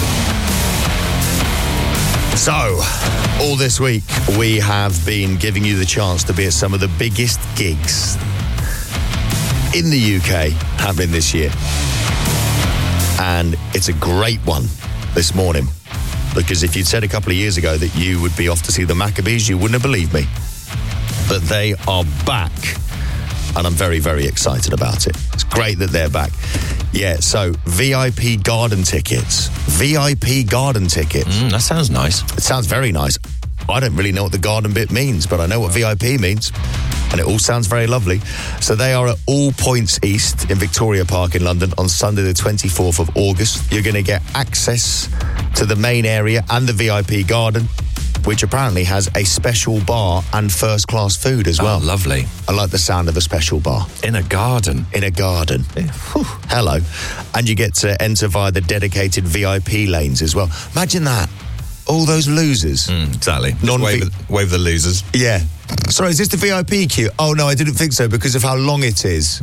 So, all this week, we have been giving you the chance to be at some of the biggest gigs in the U K happening this year. And it's a great one this morning, because if you'd said a couple of years ago that you would be off to see the Maccabees, you wouldn't have believed me. But they are back, and I'm very, very excited about it. It's great that they're back. Yeah, so V I P garden tickets. V I P garden tickets. Mm, that sounds nice. It sounds very nice. I don't really know what the garden bit means, but I know what V I P means. And it all sounds very lovely. So they are at All Points East in Victoria Park in London on Sunday the twenty-fourth of August. You're going to get access to the main area and the V I P garden, which apparently has a special bar and first-class food as well. Oh, lovely. I like the sound of a special bar. In a garden. In a garden. Yeah. Hello. And you get to enter via the dedicated V I P lanes as well. Imagine that. All those losers. Mm, exactly. Non- wave, wave the losers. Yeah. Sorry, is this the V I P queue? Oh, no, I didn't think so because of how long it is.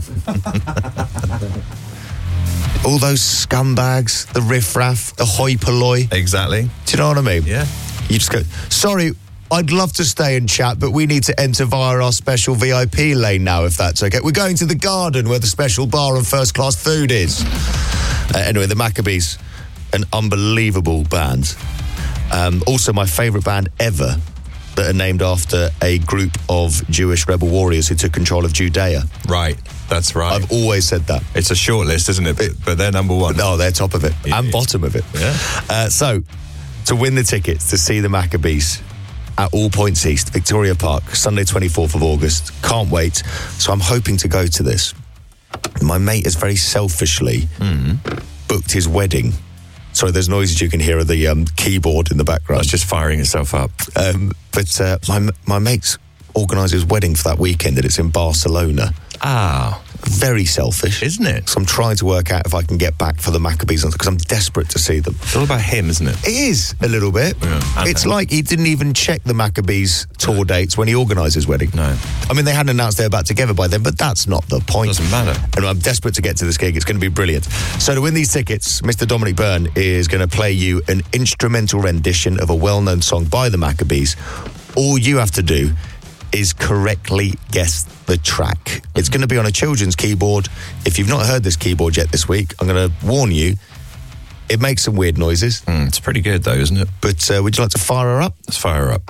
All those scumbags, the riffraff, the hoi polloi. Exactly. Do you know what I mean? Yeah. You just go, sorry, I'd love to stay and chat, but we need to enter via our special V I P lane now, if that's okay. We're going to the garden where the special bar and first-class food is. Uh, anyway, the Maccabees, an unbelievable band. Um, also, my favourite band ever, that are named after a group of Jewish rebel warriors who took control of Judea. Right, that's right. I've always said that. It's a short list, isn't it? But, but they're number one. No, they're top of it. Yeah. And bottom of it. Yeah. Uh, so, to win the tickets to see the Maccabees at All Points East, Victoria Park, Sunday twenty-fourth of August. Can't wait. So I'm hoping to go to this. my mate has very selfishly booked his wedding. Sorry, there's noises you can hear of the um, keyboard in the background. It's just firing itself up. Um, but uh, my my mate's organised his wedding for that weekend, and it's in Barcelona. Ah. Very selfish, isn't it? So I'm trying to work out if I can get back for the Maccabees because I'm desperate to see them. It's all about him, isn't it? It is, a little bit. Yeah, okay. It's like he didn't even check the Maccabees tour dates when he organised his wedding. No. I mean, they hadn't announced they were back together by then, but that's not the point. Doesn't matter. And I'm desperate to get to this gig. It's going to be brilliant. So to win these tickets, Mister Dominic Byrne is going to play you an instrumental rendition of a well-known song by the Maccabees. All you have to do is correctly guess the track. It's going to be on a children's keyboard. If you've not heard this keyboard yet this week, I'm going to warn you, it makes some weird noises. Mm, it's pretty good though, isn't it? But uh, would you like to fire her up? Let's fire her up.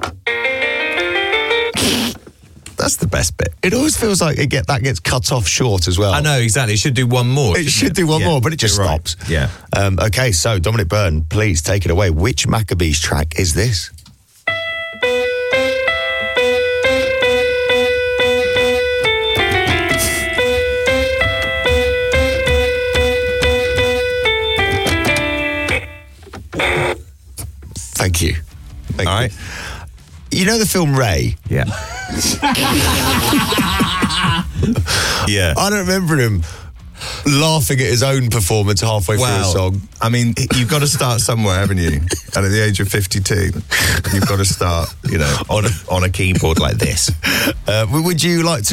That's the best bit. It always feels like it get that gets cut off short as well. I know, exactly. It should do one more. It should it? do one yeah. more, but it just You're stops. Right. Yeah. Um, okay, so Dominic Byrne, please take it away. Which Maccabees track is this? Thank you. Thank All you. right. You know the film Ray? Yeah. yeah. I don't remember him laughing at his own performance halfway well, through a song. I mean, you've got to start somewhere, haven't you? And at the age of fifty-two, you've got to start, you know, on a, on a keyboard like this. Uh, would you like to